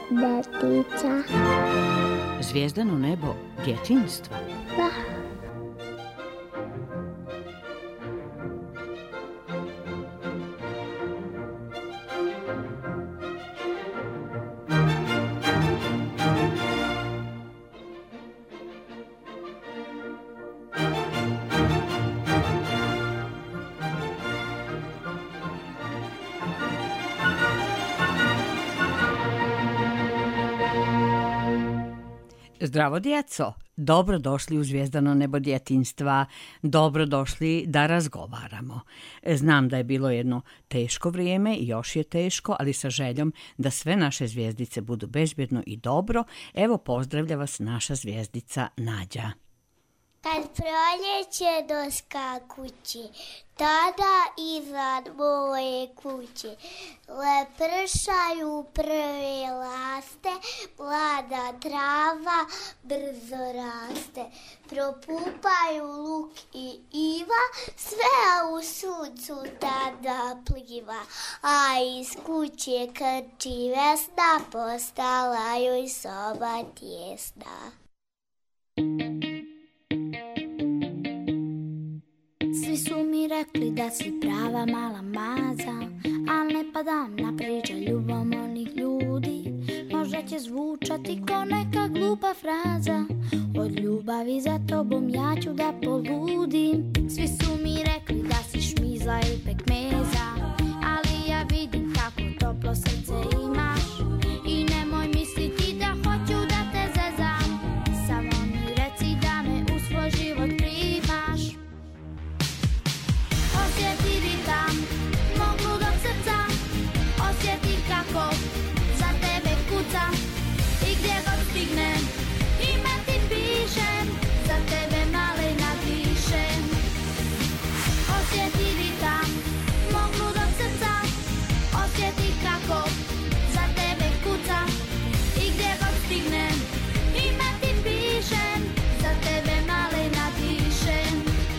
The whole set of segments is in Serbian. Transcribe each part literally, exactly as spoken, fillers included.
Detica. Zvijezdano nebo djetinjstva. Da. Zdravo djeco, dobrodošli u Zvijezdano nebo djetinjstva, dobrodošli da razgovaramo. Znam da je bilo jedno teško vrijeme i još je teško, ali sa željom da sve naše zvijezdice budu bezbjedno i dobro, evo pozdravlja vas naša zvijezdica Nađa. Kad proljeće doskakući, tada iznad moje kuće lepršaju prve laste, mlada trava brzo raste. Propupaju luk i iva, sve u suncu tada pliva, a iz kuće krči Vesna, postala joj soba tjesna. Svi su mi rekli da si prava mala maza, al ne padam na priče ljubomornih ljudi. Možda će zvučati ko neka glupa fraza, od ljubavi za tobom ja ću da poludim. Svi su mi rekli da si šmizla i pekmeza, ali ja vidim kako toplo srce imaš. I nemoj misliti da hoću da te zezam, samo mi reci da me u svoj život primaš. Osjeti ritam mog ludog srca, osjeti kako za tebe kucam. I gdje god stignem, ime ti pišem, za tebe malena dišem. Osjeti ritam mog ludog srca, osjeti kako za tebe kucam. I gdje god stignem, ime ti pišem, za tebe malena dišem.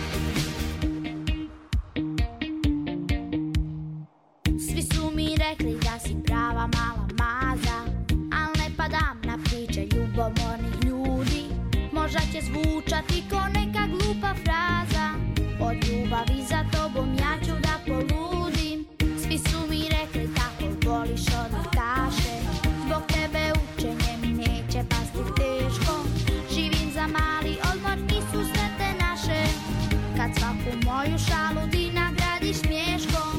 Svi su mi rekli da si prava mala maza, al ne padam na priče ljubomornih ljudi. Možda će zvučati ko neka glupa fraza, od ljubavi za tobom ja ću da poludim. Svi su mi rekli kako voliš odlikaše, zbog tebe učenje mi neće pasti teško. Živim za mali odmor i susrete naše, kad svaku moju šalu ti nagradiš smješkom.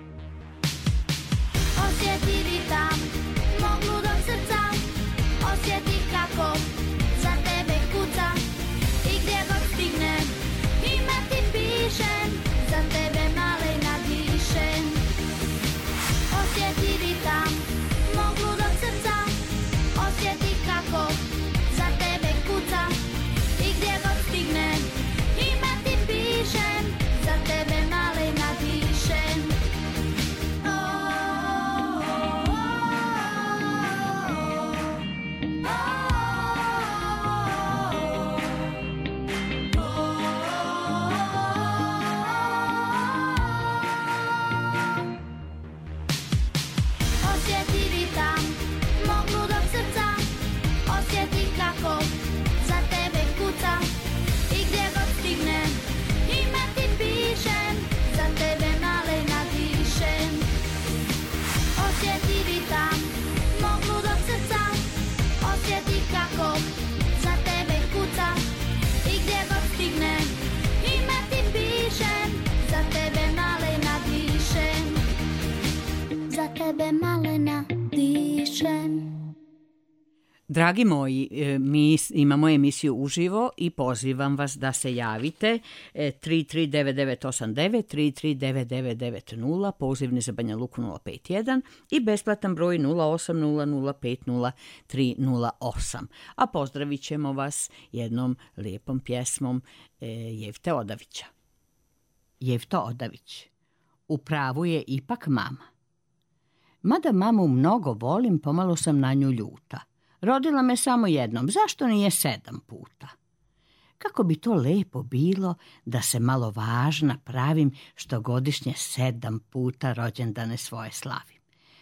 Osjeti ritam mog ludog srca, osjeti kako za tebe kucam. I gdje god stignem, ime ti pišem, za tebe malena dišem. Osjeti ritam mog ludog srca, osjeti kako za tebe kucam. I gdje god stignem, ime ti pišem, za tebe malena dišem. Osjeti ritam mog ludog srca, osjeti kako za tebe kucam. I gdje god stignem, ime ti pišem, za tebe malena dišem. Osjeti ritam mog ludog srca, osjeti kako za tebe kucam. I gdje god stignem, ime ti pišem, za tebe malena dišem. Za tebe malena dišem. Dragi moji, mi imamo emisiju uživo i pozivam vas da se javite tri tri devet devet osam devet, tri tri devet devet devet nula, pozivni za Banja Luku nula pet jedan i besplatan broj nula osam nula nula pet nula tri nula osam. A pozdravit ćemo vas jednom lijepom pjesmom Jevte Odavića. Jevto Odavić, u pravu je ipak mama. Mada mamu mnogo volim, pomalo sam na nju ljuta. Rodila me samo jednom, zašto nije sedam puta? Kako bi to lepo bilo da se malo važna pravim što godišnje sedam puta rođendane svoje slavim.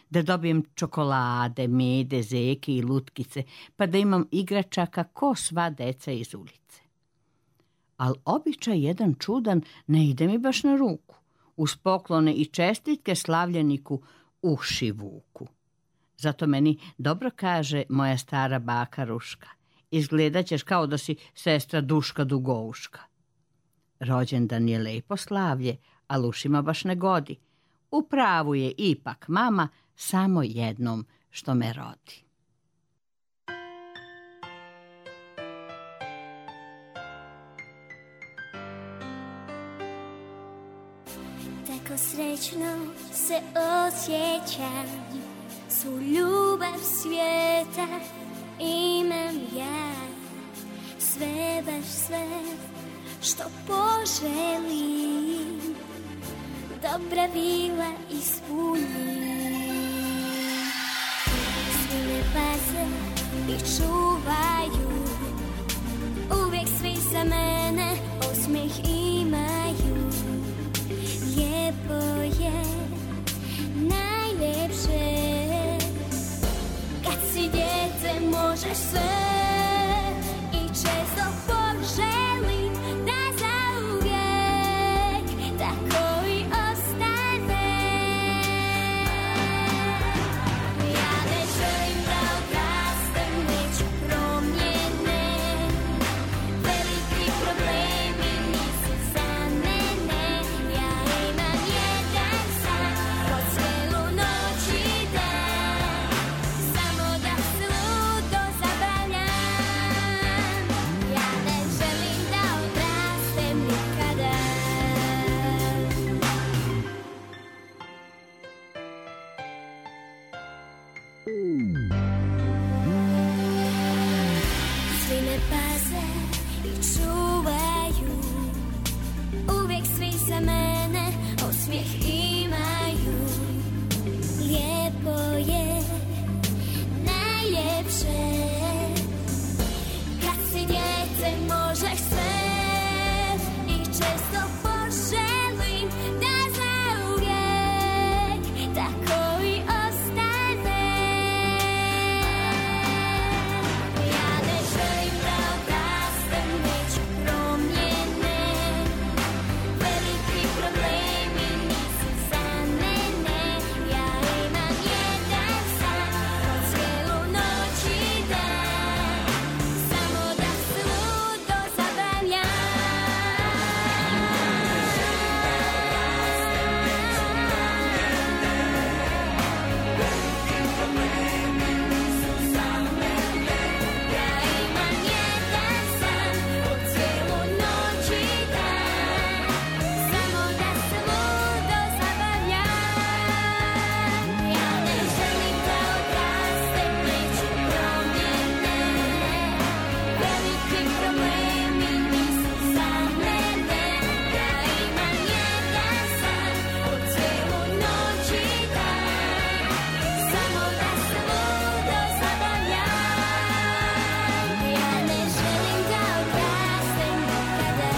da dobijem čokolade, mede, zeke i lutkice, pa da imam igračaka ko sva deca iz ulice. Al običaj jedan čudan ne ide mi baš na ruku. Uz poklone i čestitke slavljeniku uši vuku. Zato meni dobro kaže moja stara baka Ruška. Izgledat ćeš kao da si sestra Duška Dugouška. Rođendan je lepo slavlje, a ušima baš ne godi. U pravu je ipak mama samo jednom što me rodi. Tako srećno se osjećam, svu ljubav svijeta imam ja. Sve, baš sve što poželim, dobra vila ispunim. Svi me paze i čuvaju, uvijek svi za mene osmijeh imaju. Lijepo je, najljepše, kad si dijete možeš sve. I često poželim da zauvijek tako i ostane. Ja ne želim da odrastem, neću promjene, veliki problemi nisu za mene. Ja imam jedan san, kroz cijelu noć i dan, samo da se ludo zabavljam. Ja ne želim da odrastem nikada. Svi me paze i čuvaju, uvijek svi za mene osmijeh imaju. Lijepo je, najljepše, kad si dijete možeš sve. I često poželim da zauvijek tako i ostane. Ja ne želim da odrastem, neću promjene, veliki problemi nisu za mene. Ja imam jedan san, kroz cijelu noć i dan, samo da se ludo zabavljam. Ja imam jedan san, kroz cijelu noć i dan, samo da se ludo zabavljam. Ja ne želim da odrastem, neću promjene, veliki problemi nisu za mene. Ja imam jedan san, kroz cijelu noć i dan, samo da se ludo zabavljam. Ja ne želim da odrastem nikada.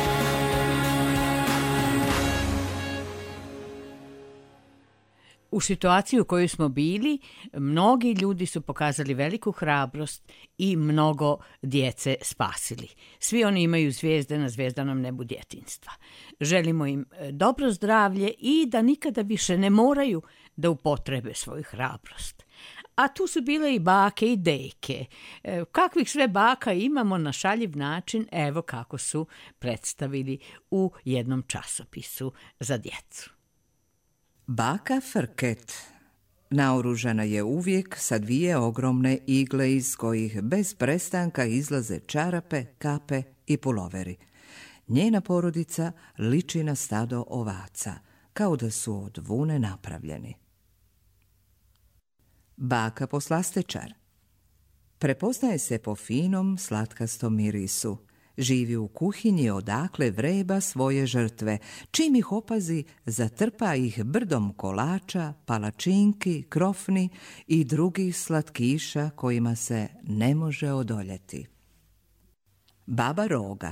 U situaciji u kojoj smo bili, mnogi ljudi su pokazali veliku hrabrost i mnogo djece spasili. Svi oni imaju zvijezde na zvjezdanom nebu djetinjstva. Želimo im e, dobro zdravlje i da nikada više ne moraju da upotrebe svoju hrabrost. A tu su bile i bake i deke. E, kakvih sve baka imamo na šaljiv način, evo kako su predstavili u jednom časopisu za djecu. Baka Frket naoružana je uvijek sa dvije ogromne igle iz kojih bez prestanka izlaze čarape, kape i puloveri. Njena porodica liči na stado ovaca, kao da su od vune napravljeni. Baka poslastečar prepoznaje se po finom, slatkastom mirisu. Živi u kuhinji odakle vreba svoje žrtve. Čim ih opazi, zatrpa ih brdom kolača, palačinki, krofni i drugih slatkiša kojima se ne može odoljeti. Baba Roga.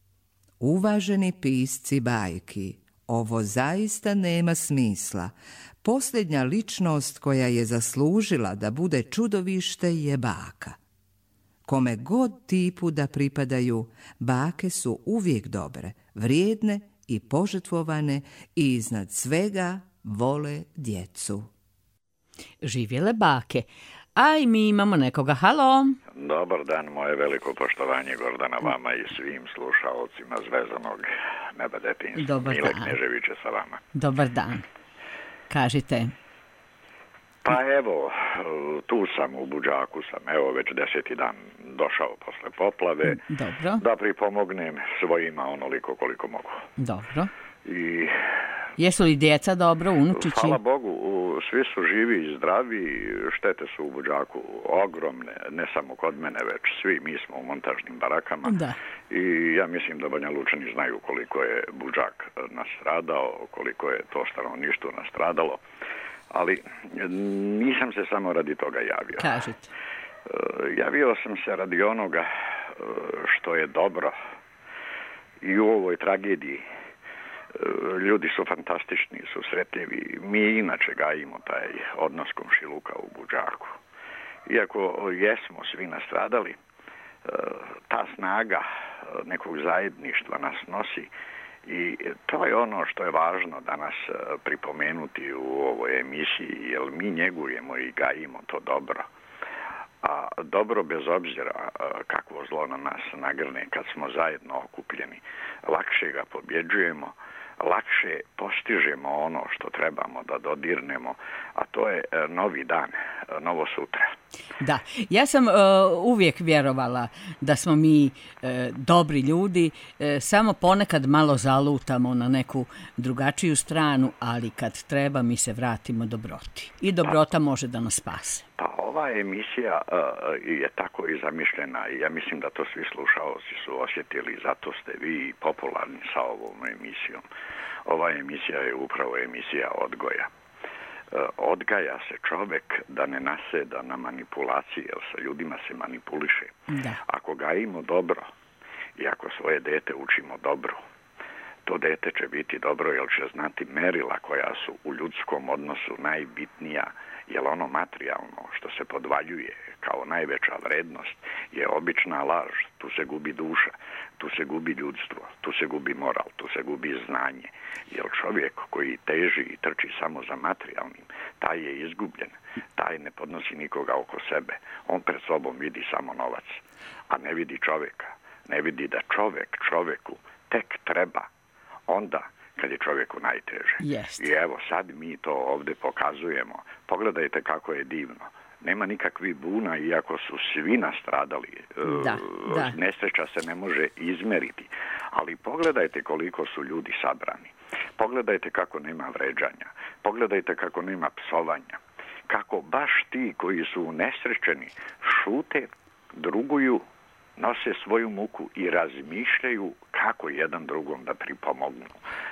Uvaženi pisci bajki, ovo zaista nema smisla. Posljednja ličnost koja je zaslužila da bude čudovište je baka. Kome god tipu da pripadaju, bake su uvijek dobre, vrijedne i požrtvovane i iznad svega vole djecu. Živjele bake. A i mi imamo nekoga. Halo? Dobar dan, moje veliko poštovanje Gordana vama i svim slušaocima Zvezanog neba detinjstva. Dobar Mile dan. Kneževiće sa vama. Dobar dan. Kažite. Pa evo, tu sam u Buđaku sam, evo već deseti dan došao posle poplave. Dobro. Da pripomognem svojima onoliko koliko mogu. Dobro. I Jesu li djeca dobro, unučići? hvala Bogu, svi su živi i zdravi, štete su u Buđaku ogromne, ne samo kod mene, već svi, mi smo u montažnim barakama. Da. I ja mislim da Banja Lučani znaju koliko je Buđak nastradao, koliko je to stanovništvo nastradalo, ali nisam se samo radi toga javio. Kažite. Javio sam se radi onoga što je dobro i u ovoj tragediji. Ljudi su fantastični, su sretljivi. Mi inače gajimo taj odnos komšiluka u Buđaku. Iako jesmo svi nastradali, ta snaga nekog zajedništva nas nosi i to je ono što je važno danas pripomenuti u ovoj emisiji, jer mi njegujemo i gajimo to dobro. A dobro, bez obzira kakvo zlo na nas nagrne, kad smo zajedno okupljeni, lakše ga pobjeđujemo, lakše postižemo ono što trebamo da dodirnemo, a to je novi dan, novo sutra. Da, ja sam uh, uvijek vjerovala da smo mi uh, dobri ljudi, uh, samo ponekad malo zalutamo na neku drugačiju stranu, ali kad treba mi se vratimo dobroti. I dobrota može da nas spase. Pa ova emisija uh, je tako i zamišljena i ja mislim da to svi slušaoci su osjetili, zato ste vi popularni sa ovom emisijom. Ova emisija je upravo emisija odgoja. Odgaja se čovjek da ne naseda na manipulacije, jer sa ljudima se manipuliše. Da. Ako gajimo dobro i ako svoje dete učimo dobro, to dete će biti dobro jer će znati merila koja su u ljudskom odnosu najbitnija, jer ono materijalno što se podvaljuje kao najveća vrednost je obična laž, tu se gubi duša, tu se gubi ljudstvo, tu se gubi moral, tu se gubi znanje. Jer čovjek koji teži i trči samo za materijalnim, taj je izgubljen, taj ne podnosi nikoga oko sebe. On pred sobom vidi samo novac, a ne vidi čovjeka. Ne vidi da čovjek čovjeku tek treba onda kad je čovjeku najteže. Jest. I evo sad mi to ovdje pokazujemo. Pogledajte kako je divno. Nema nikakvih buna, iako su svi nastradali. Da, da. Nesreća se ne može izmeriti. Ali pogledajte koliko su ljudi sabrani. Pogledajte kako nema vređanja. Pogledajte kako nema psovanja. Kako baš ti koji su unesrećeni šute, druguju, nose svoju muku i razmišljaju kako jedan drugom da pripomognu.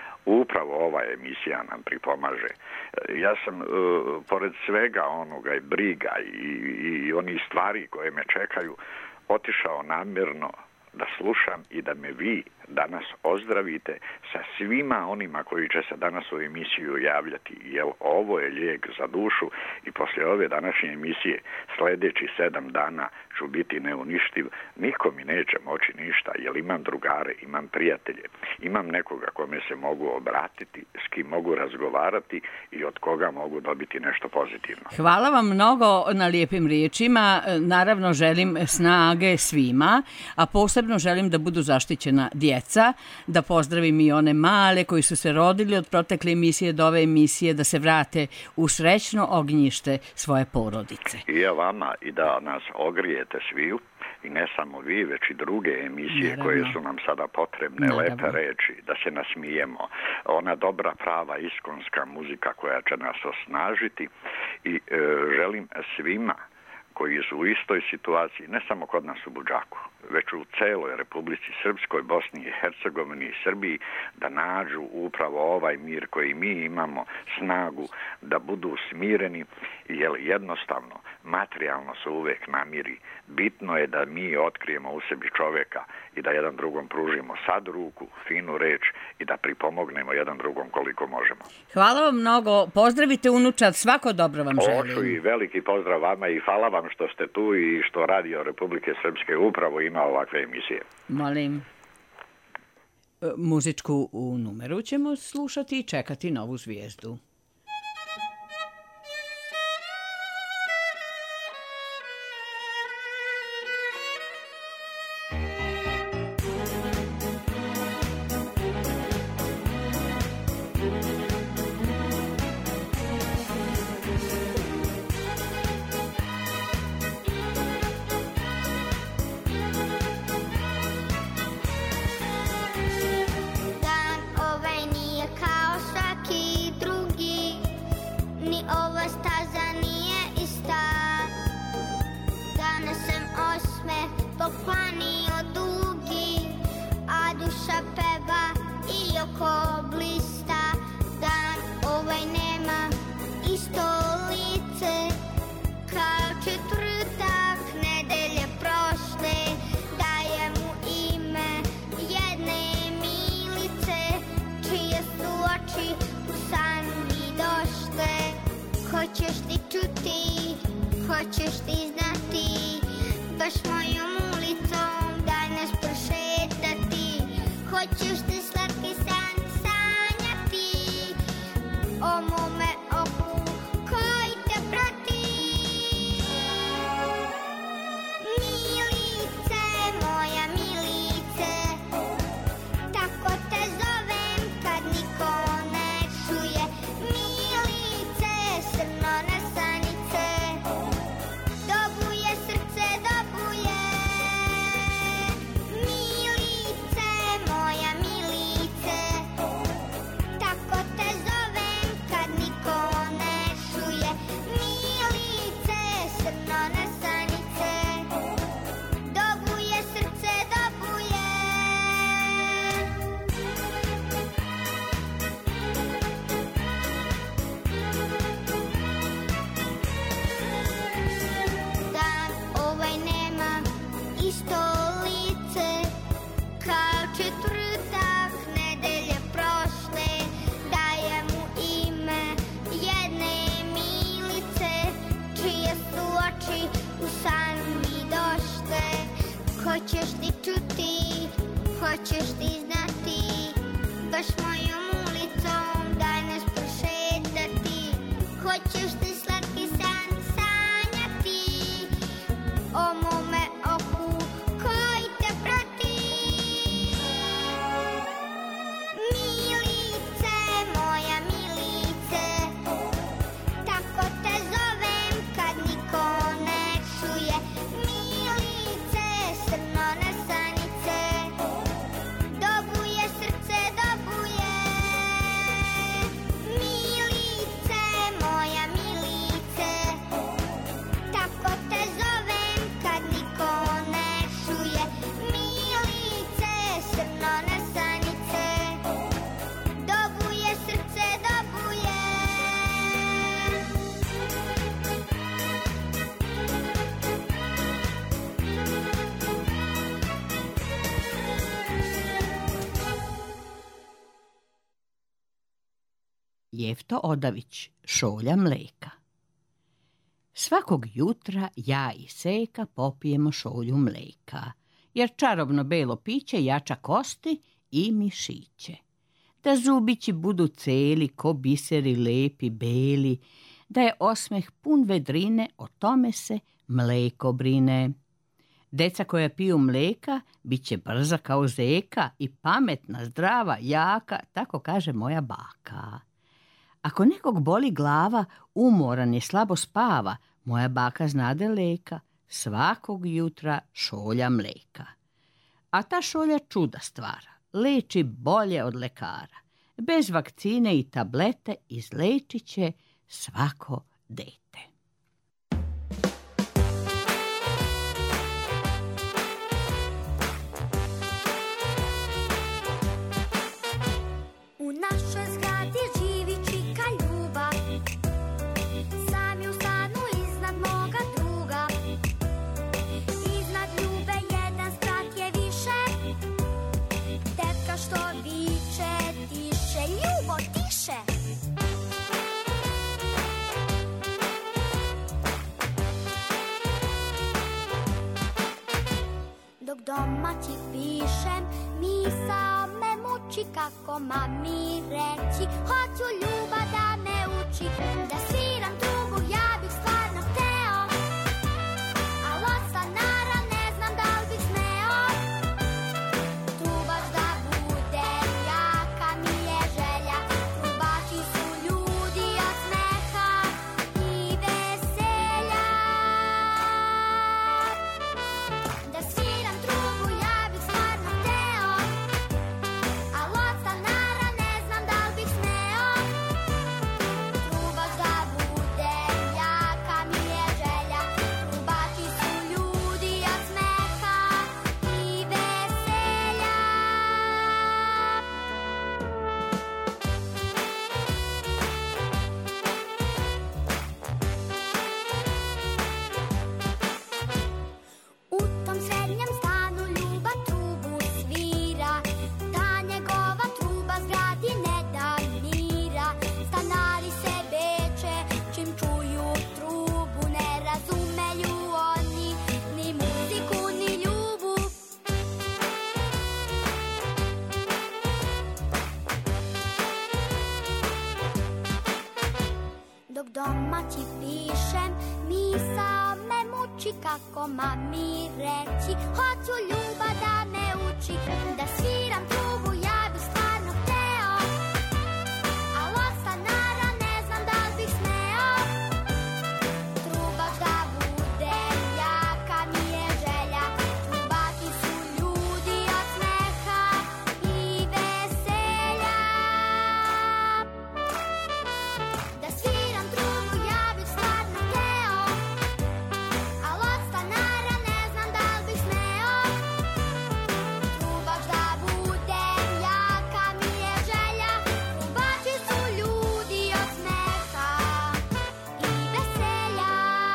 Upravo ova emisija nam pripomaže. Ja sam, uh, pored svega onoga i briga i, i onih stvari koje me čekaju, otišao namjerno da slušam i da me vi danas ozdravite sa svima onima koji će se danas u emisiju javljati, jer ovo je lijek za dušu i poslije ove današnje emisije sljedeći sedam dana ću biti neuništiv, niko mi neće moći ništa, jer imam drugare, imam prijatelje, imam nekoga kome se mogu obratiti, s kim mogu razgovarati i od koga mogu dobiti nešto pozitivno. Hvala vam mnogo na lijepim riječima, naravno želim snage svima, a posebno želim da budu zaštićena djeca, da pozdravim i one male koji su se rodili od protekle emisije do ove emisije, da se vrate u srećno ognjište svoje porodice. I ja vama i da nas ogrijete sviju, i ne samo vi, već i druge emisije Naravno. koje su nam sada potrebne, Naravno. lepe reči, da se nasmijemo, ona dobra, prava, iskonska muzika koja će nas osnažiti i e, želim svima koji su u istoj situaciji, ne samo kod nas u Buđaku, već u celoj Republici Srpskoj, Bosni i Hercegovini i Srbiji, da nađu upravo ovaj mir koji mi imamo, snagu da budu smireni, jer jednostavno materijalno se uvek namiri. Bitno je da mi otkrijemo u sebi čoveka i da jedan drugom pružimo sad ruku, finu reč i da pripomognemo jedan drugom koliko možemo. Hvala vam mnogo, pozdravite unučad, svako dobro vam želim. Oču i veliki pozdrav vama i hvala vam što ste tu i što Radio Republike Srpske upravo ima ovakve emisije. Molim. Muzičku u numeru ćemo slušati i čekati novu zvijezdu. Dan ovaj nije kao svaki drugi, ni ova staza nije ista. Danas sam osmeh poklanio dugi, a duša peva i oko blista. Dan ovaj nema isto lice kao četvrtak nedelje prošle. Dajem mu ime jedne milice, čije su oči u san mi došle. Hoćeš ti čuti, hoćeš ti znati, baš mojom ulicom danas prošetati. Hoćeš ti slatki san sanjati o mome oku koji te prati. Milice, moja milice, tako te zovem kad niko ne čuje. Milice, srno na sanice, dobuje srce, dobuje. Milice, moja milice, tako te zovem kad niko ne čuje. Milice, srno na sanice, dobuje srce, dobuje. Dan ovaj nema isto lice kao četvrtak nedelje prošle. Dajem mu ime jedne milice, čije su oči u san mi došle. Hoćeš ti čuti, hoćeš ti znati, baš mojom ulicom danas prošetati. Hoćeš ti slatki san sanjati o mome oku koji te prati. Milice, moja milice, tako te zovem kad niko ne čuje. Milice, srno na sanice, dobuje srce, dobuje. Milice, moja milice, tako te zovem kad niko ne čuje. Milice, srno na sanice, dobuje srce, dobuje. Jefto Odavić, Šolja mleka. Svakog jutra ja i Seka popijemo šolju mleka, jer čarobno belo piće jača kosti i mišiće. Da zubići budu celi ko biseri lepi beli, da je osmeh pun vedrine, o tome se mleko brine. Deca koja piju mleka bit će brza kao zeka i pametna, zdrava, jaka, tako kaže moja baka. Ako nekog boli glava, umoran je, slabo spava, moja baka znade leka, svakog jutra šolja mleka. A ta šolja čuda stvara, leči bolje od lekara. Bez vakcine i tablete izlečit će svako dete. kako mami reći. Hoću ljubav da me uči, da sviram trubu, ja bih stvarno hteo. Al od stanara ne znam da li bih smeo. Trubač da budem, jaka mi je želja. Trubači su ljudi od smeha i veselja. Da sviram trubu, ja bih stvarno hteo. Al od stanara ne znam da li bih smeo. Trubač da budem, jaka mi je želja. Trubači su ljudi od smeha i veselja. U tom srednjem stanu ljubav trubu svira. Ta njegova truba zgradi ne da mira. Stanari se beče čim čuju trubu. Ne razumeju oni ni muziku ni ljubu. Dok domaći pišem, misao me muči kako mami reći. Hoću ljubav da me uči, da sviram trubu, ja bih stvarno hteo. Al od stanara ne znam da li bih smeo. Trubač da budem, jaka mi je želja. Trubači su ljudi od smeha i veselja. Da sviram trubu, ja bih stvarno hteo. Al od stanara ne znam da li bih smeo. Trubač da budem, jaka mi je želja. Trubači su ljudi od smeha i veselja.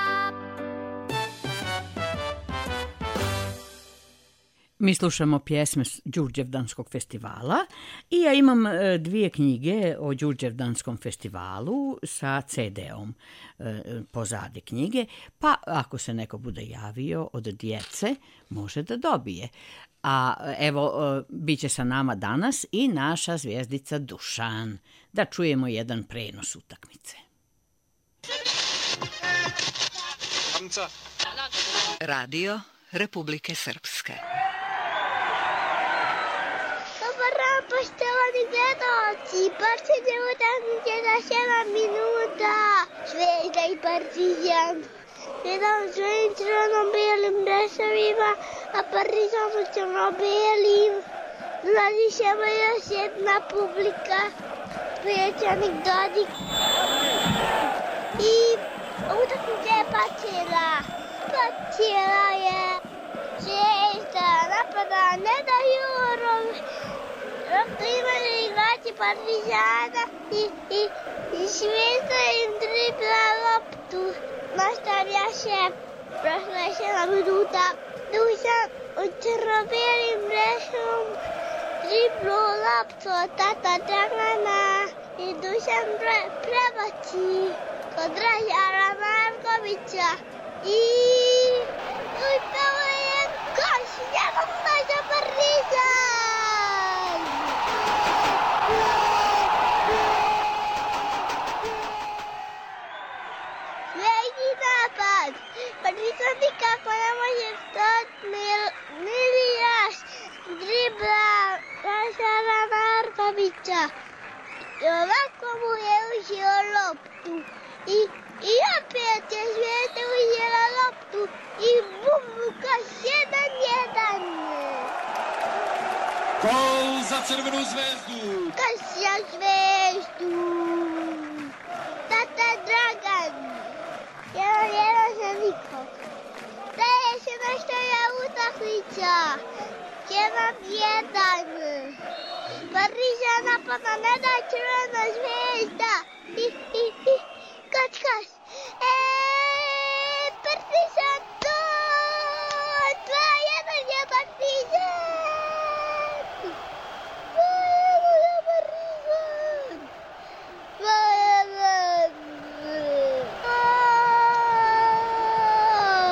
Mi slušamo pjesme s Đurđevdanskog festivala i ja imam e, dvije knjige o Đurđevdanskom festivalu sa ce de-om e, pozadi knjige, pa ako se neko bude javio od djece, može da dobije. A evo, e, bit će sa nama danas i naša zvijezdica Dušan. Da čujemo jedan prenos utakmice. Radio Republike Srpske. Dobar dan, poštovani gledaoci. Počinje utakmice za sedam minuta. Zvezda i Partizan. Jedan u svojim crveno-bijelim dresovima, a Partizan u crno-bijelim. Nalazi se još jedna publika. Predsjednik Dodik. I utakmica je počela. Počela je. Zvezda napada, ne da Jurov. Loptu imaju igrači Partizana i, i, i Zvezda im dribla loptu. Nastavlja se, prošla je sedam minuta. Dušan u crno-bijelim dresom driblu loptu od tata Dragana i Dušan pre, prebaci kod Dražara Markovića i uspeo je koš, njegov koš za Partizan! Sljedeći napad, Partizan nikako ne može stati, Milijaš dribla Dražara Markovića i ovako mu je uzeo loptu i I opet je Zvezda uzela loptu i bum, koš jedan jedan. Gol za Crvenu zvezdu. Koš za Zvezdu. Tata Dragan. Jedan jedan za nikog. Daje se nastavlja utakmica. Jedan jedan. Partizan napada, ne da Crvena zvezda. I, i, i. Kač, kač. Eee, Partizan to! dva jedan je Partizan! dva jedan je Partizan! dva jedan!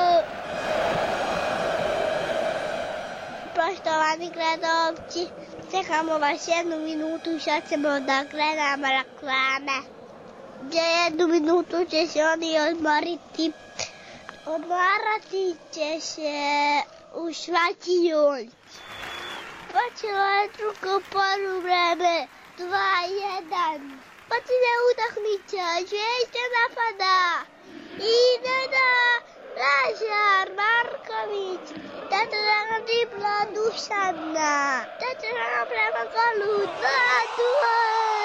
Poštovani gledalci, Sačekamo vas jednu minutu i sad ćemo da gledamo reklame. Za jednu minutu će se oni odmoriti. Odmarati će se u Švaćijonci. Počelo je drugo poluvreme. Dva, jedan. Počinje utakmica. Zvijezda napada. Ide da Lazar Marković. Tata nam dribla Dušana. Tata nam prema golu. Dva, dva.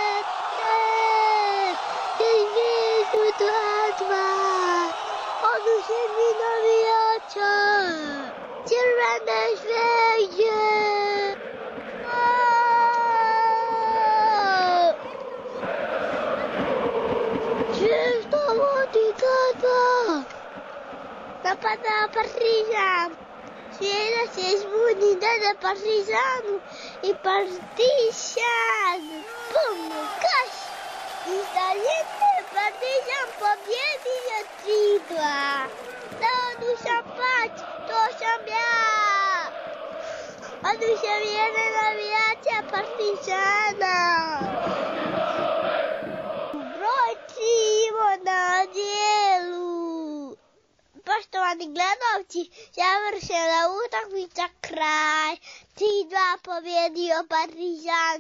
Zvijezdu dva, dva. Oduševni navijača. Crvene zvezde. Zvezda vodi dva, dva. Napada Partizan. Zvezda se zbuni, dade Partizanu i Partizan. Bum, kaš. Izdaljenje Partizan pobjedio tri dva. Da Dušan Pać, to sam ja. Oduševljene navijača Partizana. Broj tri imamo na dijelu. Poštovani gledalci, završena utakmica, kraj. tri dva pobjedio Partizan.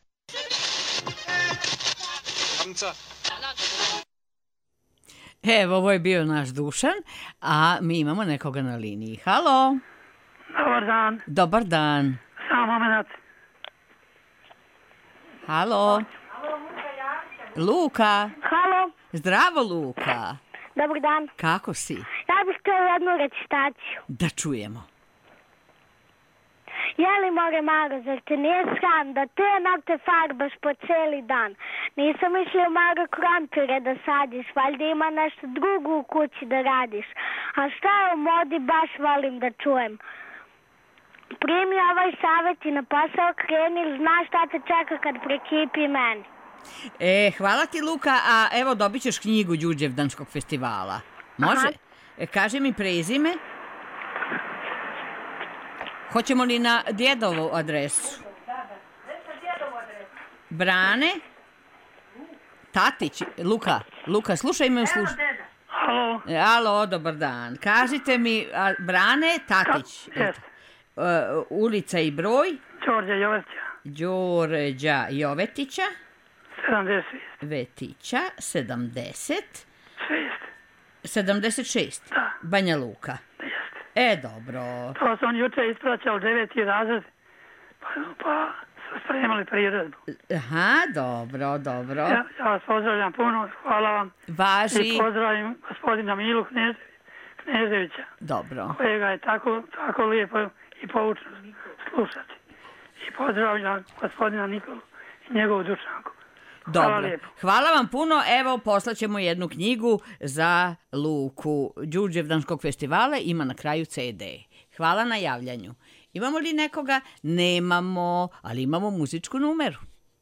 Evo, ovo je bio naš Dušan, a mi imamo nekoga na liniji. Halo? Dobar dan. Dobar dan. Samo moment. Halo? Luka? Halo, Zdravo, Luka. dobar dan. Kako si? Ja bih htio jednu recitaciju. Da čujemo. Jeli more Maro, zar te nije sram da te nokte farbaš po cijeli dan? Nisam mislio Maro krompire da sadiš, valjda ima nešto drugo u kući da radiš. A šta je u modi baš volim da čujem. Primi ovaj savjet i na posao kreni, znaš šta te čeka kad prekipi meni. E, hvala ti, Luka, a evo dobit ćeš knjigu Đurđevdanskog festivala. Može? E, kaži mi prezime. Hoćemo li na djedovu adresu? Brane? Tatić? Luka, Luka, slušaj me, slušaj. Halo. E, alo, dobar dan. Kažite mi, a, Brane Tatić. Ka- jest. E, ulica i broj? Đorđe Jovetića. Đorđa Jovetića. sedamdeset Vetića, sedamdeset. šest. sedamdeset šest. Da. Banja Luka. Jeste. E, dobro. To sam juče ispraćao deveti razred, pa, pa su spremali priredbu. Aha, dobro, dobro. Ja, ja vas pozdravljam puno, hvala vam. Važi. I pozdravim gospodina Milu Knez, Kneževića, Dobro. kojega je tako, tako lijepo i poučno slušati. I pozdravljam gospodina Nikolu i njegovu Dušanku. Hvala Dobro. lijepo. Hvala vam puno. Evo, poslaćemo jednu knjigu za Luku Đurđevdanskog festivala. Ima na kraju ce de. Hvala na javljanju. Imamo li nekoga? Nemamo, ali imamo muzičku numeru.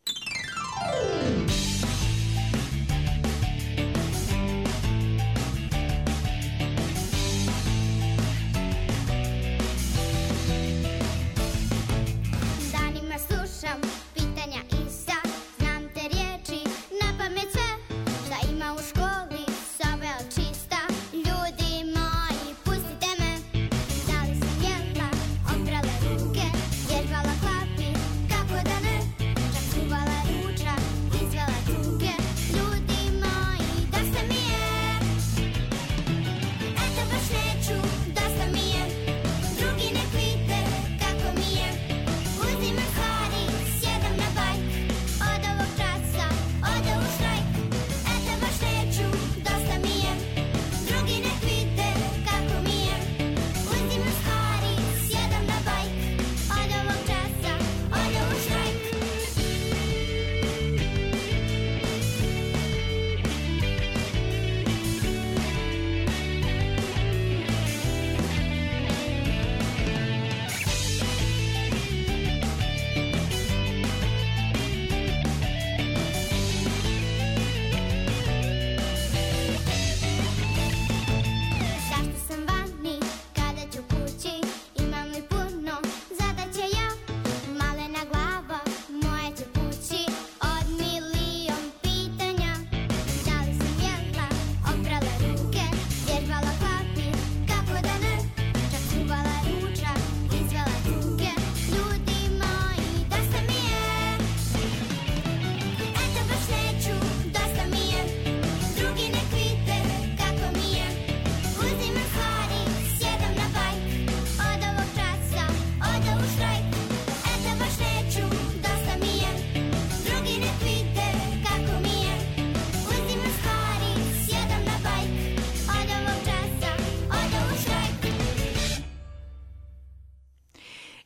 Danima slušam pitanja i sad znam te riječi na pamet sve šta ima u školi sobe čista. Ljudi moji, pustite me. Da li sam jela, oprala ruke, vježbala klapi, kako da ne. Čak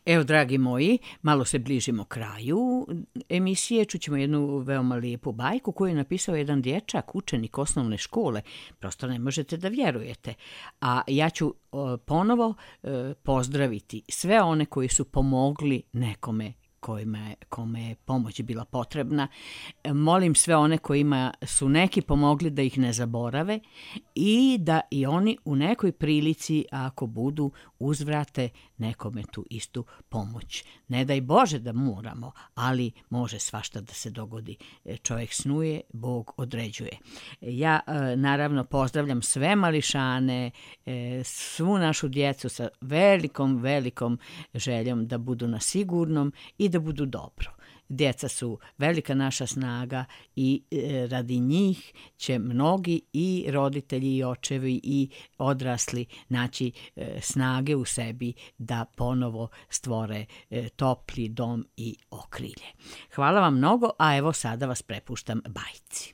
Evo, dragi moji, malo se bližimo kraju emisije. Čućemo jednu veoma lijepu bajku koju je napisao jedan dječak, učenik osnovne škole. Prosto ne možete da vjerujete. A ja ću o, ponovo e, pozdraviti sve one koji su pomogli nekome kojima je, kome je pomoć bila potrebna. Molim sve one kojima su neki pomogli da ih ne zaborave i da i oni u nekoj prilici, ako budu, uzvrate nekome tu istu pomoć. Ne daj Bože da moramo, ali može svašta da se dogodi. Čovjek snuje, Bog određuje. Ja naravno pozdravljam sve mališane, svu našu djecu sa velikom, velikom željom da budu na sigurnom i da budu dobro. Djeca su velika naša snaga i e, radi njih će mnogi i roditelji i očevi i odrasli naći e, snage u sebi da ponovo stvore e, topli dom i okrilje. Hvala vam mnogo, a evo sada vas prepuštam bajci.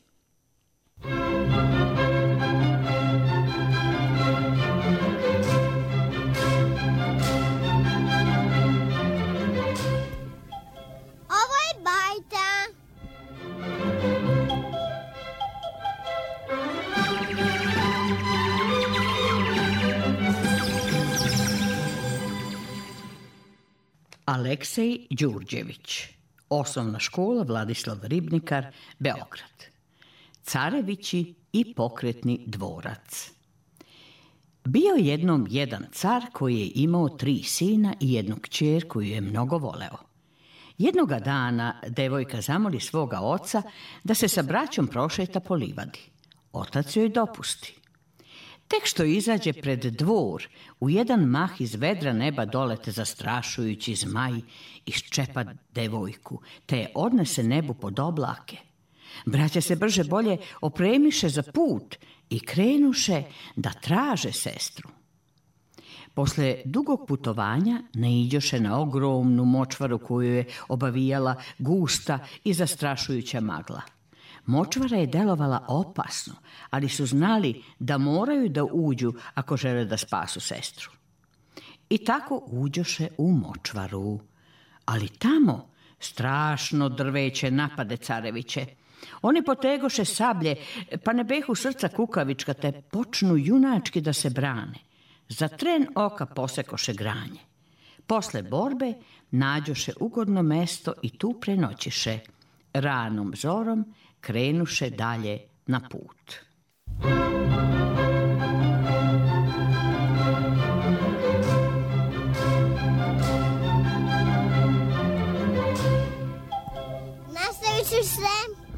Aleksej Đurđević, osnovna škola Vladislav Ribnikar, Beograd. Carevići i pokretni dvorac. Bio jednom jedan car koji je imao tri sina i jednu kćer koju je mnogo voleo. Jednoga dana devojka zamoli svoga oca da se sa braćom prošeta po livadi. Otac joj dopusti. Tek što izađe pred dvor, u jedan mah iz vedra neba dolete zastrašujući zmaj iščepa devojku, te je odnese nebu pod oblake. Braća se brže bolje opremiše za put i krenuše da traže sestru. Posle dugog putovanja naiđoše na ogromnu močvaru koju je obavijala gusta i zastrašujuća magla. Močvara je delovala opasno, ali su znali da moraju da uđu ako žele da spasu sestru. I tako uđoše u močvaru. Ali tamo strašno drveće napade careviće. Oni potegoše sablje, pa ne behu srca kukavička, te počnu junački da se brane. Za tren oka posekoše granje. Posle borbe nađoše ugodno mesto i tu prenoćiše. Ranom zorom krenuše dalje na put. Nastavit ću se.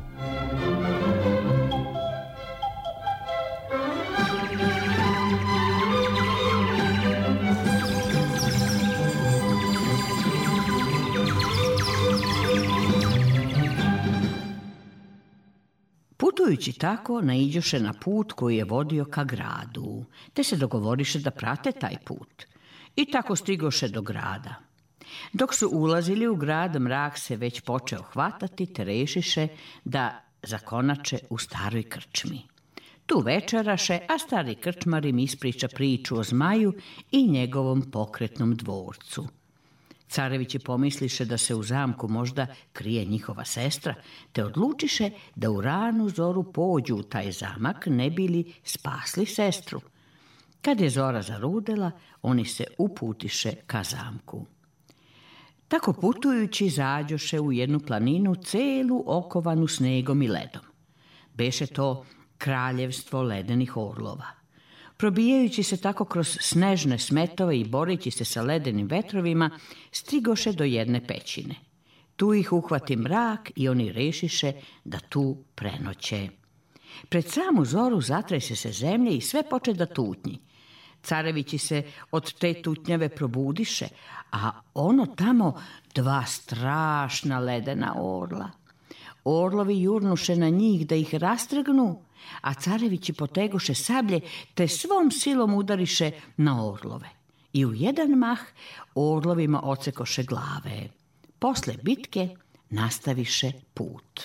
Putujući tako, naiđoše na put koji je vodio ka gradu, te se dogovoriše da prate taj put. I tako stigoše do grada. Dok su ulazili u grad, mrak se već počeo hvatati, te rešiše da zakonače u staroj krčmi. Tu večeraše, a stari krčmar im ispriča priču o zmaju i njegovom pokretnom dvorcu. Carevići pomisliše da se u zamku možda krije njihova sestra, te odlučiše da u ranu zoru pođu u taj zamak, ne bili spasli sestru. Kad je zora zarudela, oni se uputiše ka zamku. Tako putujući zađoše u jednu planinu celu okovanu snegom i ledom. Beše to kraljevstvo ledenih orlova. Probijajući se tako kroz snežne smetove i boreći se sa ledenim vetrovima, stigoše do jedne pećine. Tu ih uhvati mrak i oni rešiše da tu prenoće. Pred samu zoru zatrese se zemlje i sve poče da tutnji. Carevići se od te tutnjave probudiše, a ono tamo dva strašna ledena orla. Orlovi jurnuše na njih da ih rastrgnu, a carevići potegoše sablje te svom silom udariše na orlove. I u jedan mah orlovima ocekoše glave. Posle bitke nastaviše put.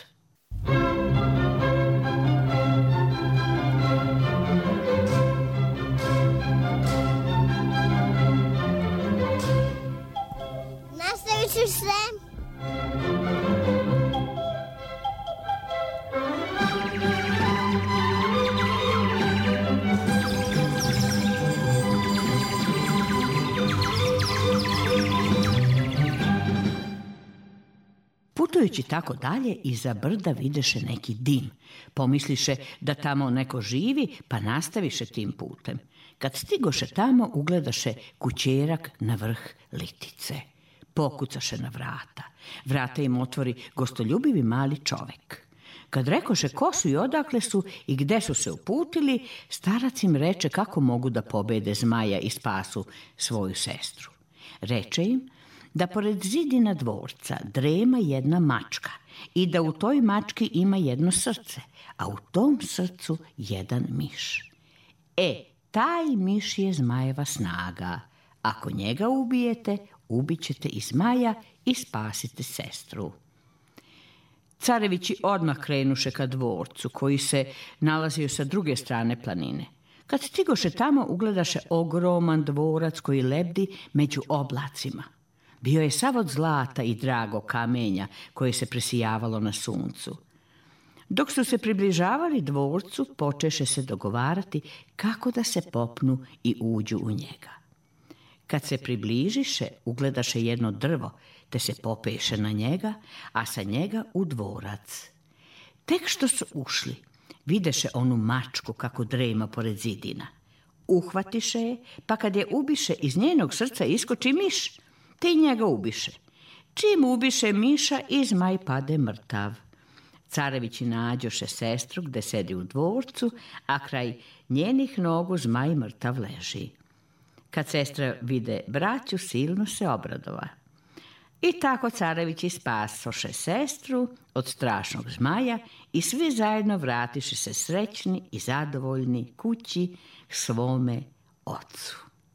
Putujući tako dalje, iza brda videše neki dim. Pomisliše da tamo neko živi, pa nastaviše tim putem. Kad stigoše tamo, ugledaše kućerak na vrh litice. Pokucaše na vrata. Vrata im otvori gostoljubivi mali čovek. Kad rekoše ko su i odakle su i gde su se uputili, starac im reče kako mogu da pobede zmaja i spasu svoju sestru. Reče im da pored zidina dvorca drema jedna mačka i da u toj mački ima jedno srce, a u tom srcu jedan miš. E, taj miš je zmajeva snaga. Ako njega ubijete, ubićete i zmaja i spasite sestru. Carevići odmah krenuše ka dvorcu, koji se nalazio sa druge strane planine. Kad stigoše tamo, ugledaše ogroman dvorac koji lebdi među oblacima. Bio je sav od zlata i drago kamenja koje se presijavalo na suncu. Dok su se približavali dvorcu, počeše se dogovarati kako da se popnu i uđu u njega. Kad se približiše, ugledaše jedno drvo, te se popeše na njega, a sa njega u dvorac. Tek što su ušli, videše onu mačku kako drema pored zidina. Uhvatiše je, pa kad je ubiše, iz njenog srca iskoči miš, te i njega ubiše. Čim ubiše miša, i zmaj pade mrtav. Carevići nađoše sestru gde sedi u dvorcu, a kraj njenih nogu zmaj mrtav leži. Kad sestra vide braću, silno se obradova. I tako carevići spasoše sestru od strašnog zmaja i svi zajedno vratiše se srećni i zadovoljni kući k svome ocu.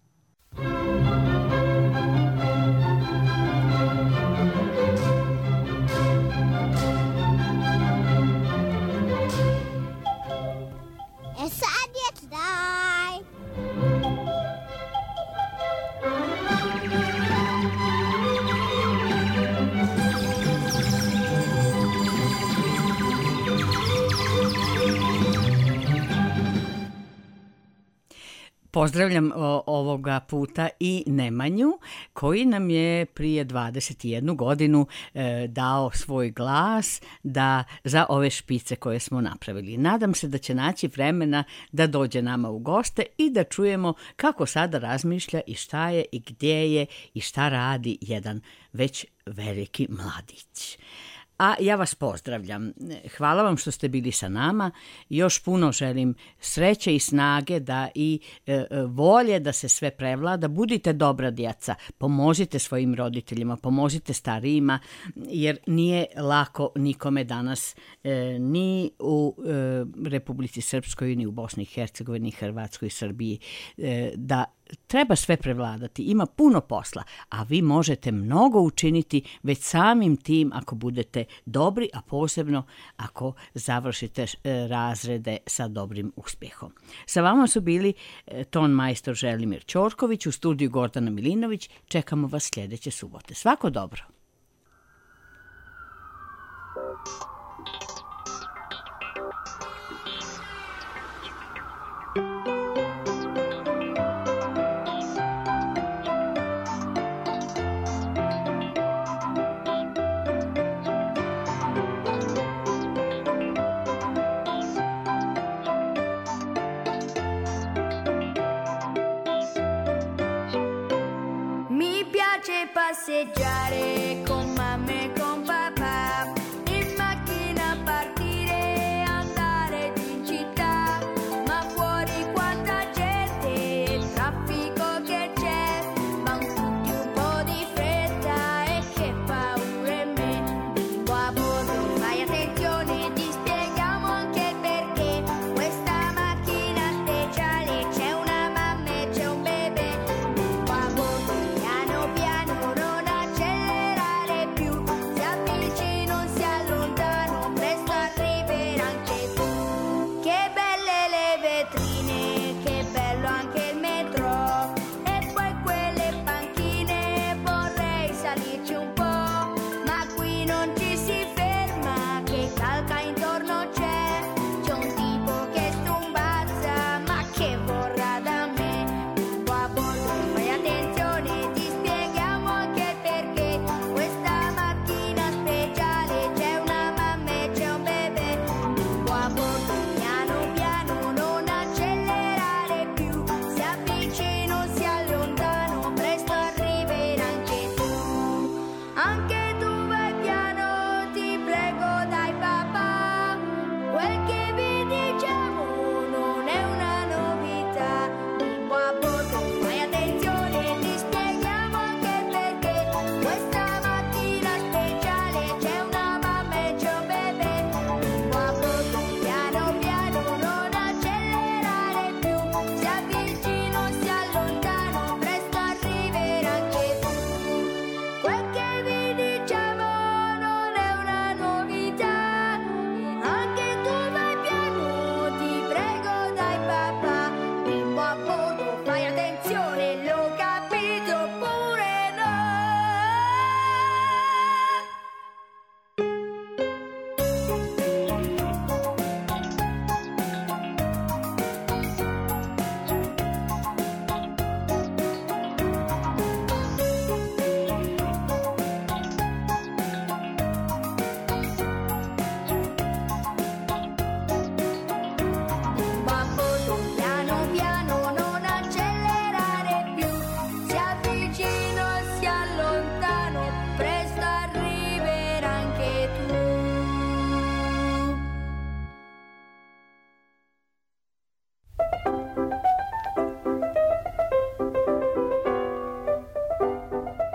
E sad je kraj. Pozdravljam o, ovoga puta i Nemanju, koji nam je prije dvadeset jednu godinu e, dao svoj glas da za ove špice koje smo napravili. Nadam se da će naći vremena da dođe nama u goste i da čujemo kako sada razmišlja i šta je i gdje je i šta radi jedan već veliki mladić. A ja vas pozdravljam. Hvala vam što ste bili sa nama. Još puno želim sreće i snage da i e, volje da se sve prevlada. Budite dobra djeca. Pomozite svojim roditeljima, pomozite starijima, jer nije lako nikome danas e, ni u e, Republici Srpskoj, ni u Bosni i Hercegovini, Hrvatskoj, Srbiji, e, da treba sve prevladati, ima puno posla, a vi možete mnogo učiniti već samim tim ako budete dobri, a posebno ako završite razrede sa dobrim uspjehom. Sa vama su bili ton majstor Želimir Ćorković, u studiju Gordana Milinović. Čekamo vas sljedeće subote. Svako dobro! Passeggiare con mamma e con papà, in macchina partire, andare in città, ma fuori quanta gente, traffico che c'è, van tutti un po' di fretta e che paura in me, bimbo a bordo, fai attenzione, ti spieghiamo anche il perché, questa macchina speciale c'è una mamma e c'è un bebè, bimbo a bordo, piano piano, non accelerare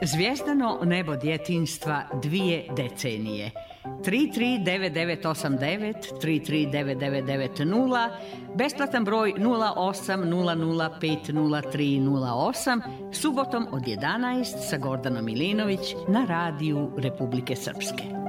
Zvijezdano nebo djetinjstva dvije decenije. tri tri devet devet osam devet, tri tri devet devet devet nula, besplatan broj nula osam nula nula pet nula tri nula osam, subotom od jedanaest sa Gordanom Milinović na radiju Republike Srpske.